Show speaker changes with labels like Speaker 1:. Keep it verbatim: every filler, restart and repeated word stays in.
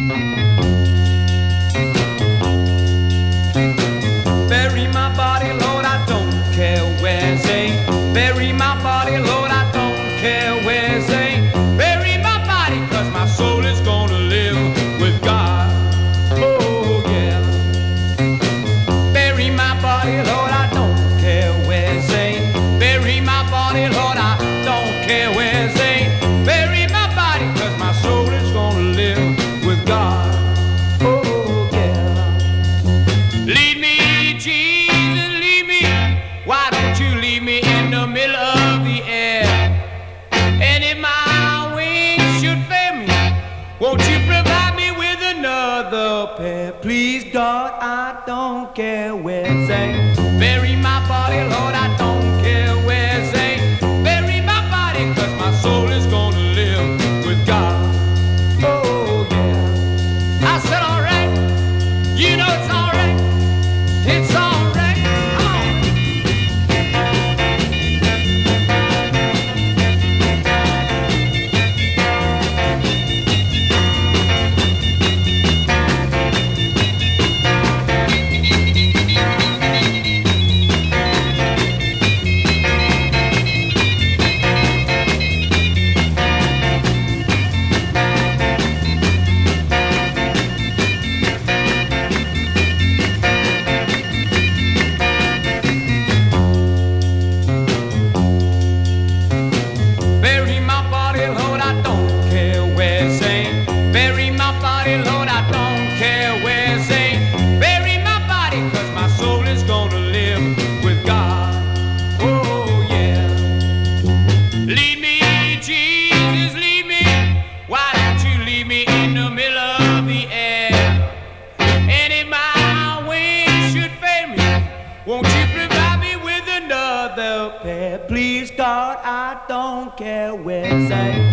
Speaker 1: Bury my body, Lord, I don't care where's they. Bury my body, Lord, I don't care where's they. Bury my body, cause my soul is gonna live with God. Oh yeah. Bury my body, Lord, I don't care where's they. Bury my body, Lord, I don't care where's they. Bury my body, cause my soul is gonna live with God. Oh yeah. Lead me, Jesus, lead me. Why don't you leave me in the middle of the air? And if my wings should fail me, won't you provide me with another pair? Please, God, I don't care where they bury my body, Lord, I don't care where they bury my body, cause my soul is gonna live with God. Oh yeah. I said alright, you know it's alright, it's alright, come on. Bury my body, Lord, I don't care where they. Bury my body, Lord, I don't care where they. Bury my body, cause my soul is gonna live with God. Oh yeah. Lead me, Jesus, lead me. Why don't you leave me in the middle of the air? And if my wings should fail me, won't you provide me with another pair? Please, God, I don't care where they.